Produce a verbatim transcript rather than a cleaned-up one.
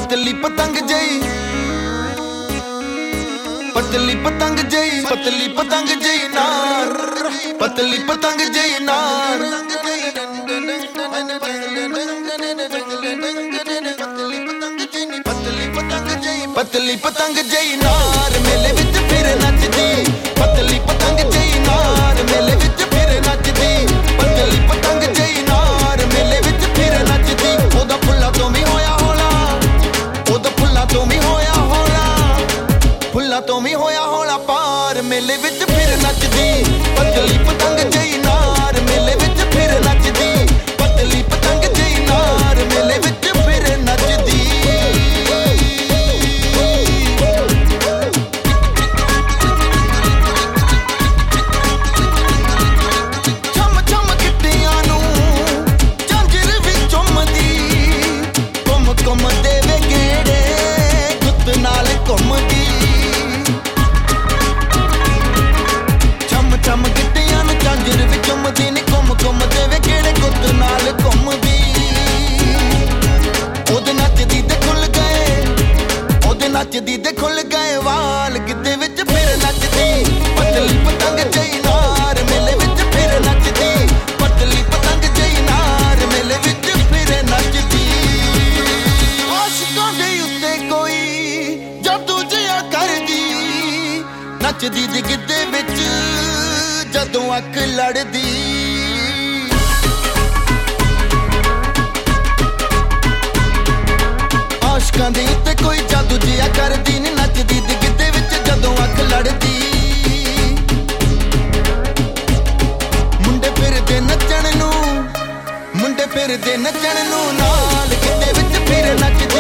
पतली पतंग जई पतली पतंग जई पतली पतंग जई नार पतली पतंग जई नार पतली पतंग जई नार मेले विच फिर नचदी पतली पतंग जई नार मेले विच फिर नचदी पतली पतंग जई नार मेले विच फिर नचदी ओदा फुल्ला तो भी होया होला ओदा फुल्ला तो भी होया होला फुल्ला तो भी होया होला पार मेले विच फिर नचदी पतली पतंग जई नार मेले विच फिर नचदी पतली पतंग जई नार मेले विच फिर नचदी नचदी दे खुल गए वाल गिद्दे विच फिर नचदी पतली पतंग जई नार मेले विच फिर नचदी पतली पतंग जई नार मेले विच फिर नचदी आशिकां दे उत्ते कोई जादू जिहा करदी नचदी दे गिद्दे विच जदों अख लड़दी आशिकां दे उत्ते कोई जादू जिहा करदी नी नचदी दी गिद्दे विच जदों अख लड़दी मुंडे फिरदे नचण नूं मुंडे फिरदे नचण नूं नाल गिद्दे विच फिर नचदी